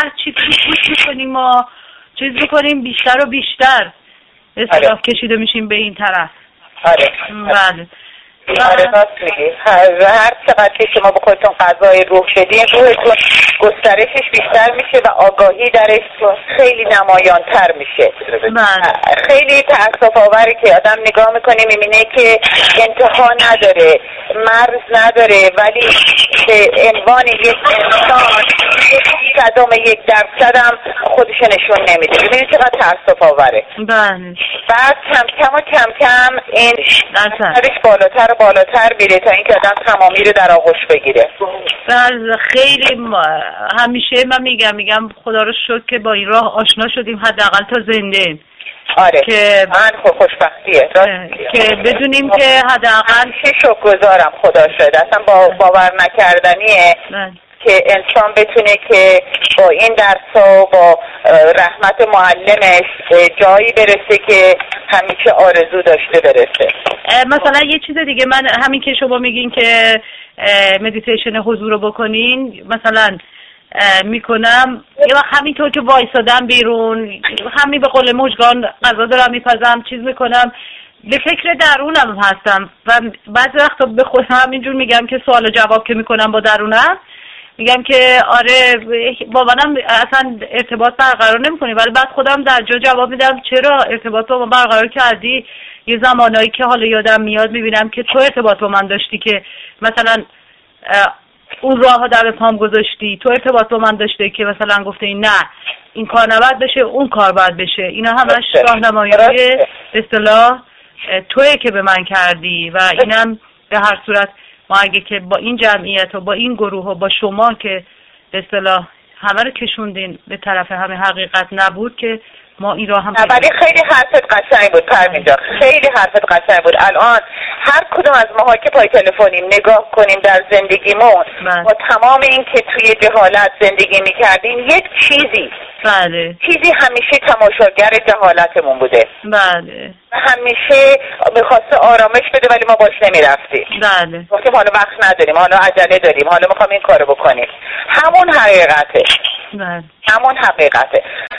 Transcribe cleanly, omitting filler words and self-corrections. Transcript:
هر چی کوشش میکنیم ما چیز میکنیم بیشتر و بیشتر اصطلاح کشیده میشیم به این طرف. آره بله. آره راست میگی. هر چقدر که شما به خودتون غذای روح بدین روحتون گسترشش بیشتر میشه و آگاهی درش خیلی نمایانتر میشه. خیلی تأسف آوره که آدم نگاه میکنه میبینه که انتها نداره، مرز نداره، ولی به عنوان یک انسان 1% هم خودش نشون نمیده. ببینید چقدر تأسف آوره. بله. بعد کم کم این درش بالاتر میره تا اینکه آدم تمامی رو در آغوش بگیره. بله خیلی همیشه من میگم خدا رو شکر که با این راه آشنا شدیم، حداقل تا زنده. آره که من خوشبختیه که بدونیم که حداقل شکرگزارم خدا شد. اصلا باور نکردنیه که انسان بتونه که با این درس‌ها و با رحمت معلمش جایی برسه که همیشه آرزو داشته برسه. مثلا یه چیز دیگه، من همین که شما میگین که مدیتیشن حضور رو بکنین، مثلا میکنم یه وقت همینطور که وایسادم بیرون، همین به قول مژگان غذا دارم میپزم، چیز میکنم، به فکر درونم هستم و بعضی وقتا به خودم همینجور میگم که سوال و جواب که میکنم با درونم، میگم که آره با منم اصلا ارتباط برقرار نمیکنی، ولی بعد خودم در جا جواب میدم چرا ارتباط با من برقرار کردی. یه زمانایی که حالا یادم میاد میبینم که تو ارتباط با من داشتی که مثلا اون راه در پام گذاشتی، تو ارتباط با من داشته که مثلا گفته نه این کار نباید بشه، اون کار باید بشه. اینا همش راهنمایی به اصطلاح توئه که به من کردی و اینم به هر صورت ما اگه که با این جمعیت و با این گروه و با شما که به اصطلاح همه رو کشوندین به طرف همه حقیقت نبود که ما این راه هم ولی خیلی حرفت قشنگ بود پروین جان، خیلی حرفت قشنگ بود. الان هر کدوم از ماها که پای تلفنیم نگاه کنیم در زندگیمون با تمام این که توی جهالت زندگی میکردیم یک چیزی همیشه تماشاگر جهالتمون بوده. بله. همیشه میخواسته آرامش بده ولی ما باش نمیرفتیم. بله. گفتیم حالا وقت نداریم، حالا عجله داریم، حالا میخوام این کارو بکنیم. همون حقیقته. بله. همون حقیقته.